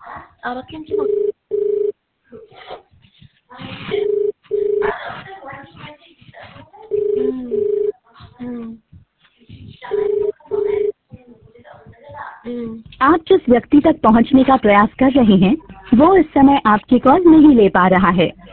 आप जिस व्यक्ति तक पहुंचने का प्रयास कर रहे हैं वो इस समय आपकी कॉल नहीं ले पा रहा है।